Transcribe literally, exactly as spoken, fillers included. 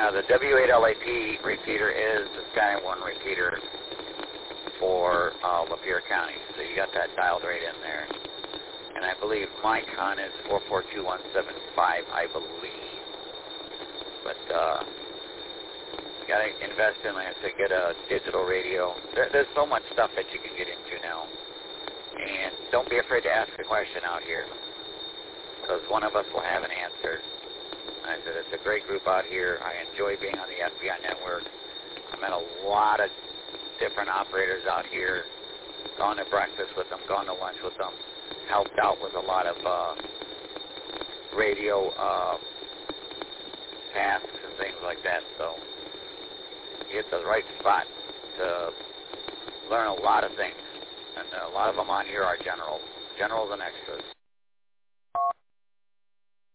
Now, the W eight L A P repeater is the Sky one repeater for uh, Lapeer County. So you got that dialed right in there. And I believe my con is four four two one seven five, I believe. But uh, you got to invest in, like I said, get a digital radio. There, there's so much stuff that you can get into now. And don't be afraid to ask a question out here, because one of us will have an answer. I said, it's a great group out here. I enjoy being on the F B I network. I met a lot of different operators out here, gone to breakfast with them, gone to lunch with them, helped out with a lot of uh, radio uh, tasks and things like that. So you hit the right spot to learn a lot of things. And a lot of them on here are generals, generals and extras.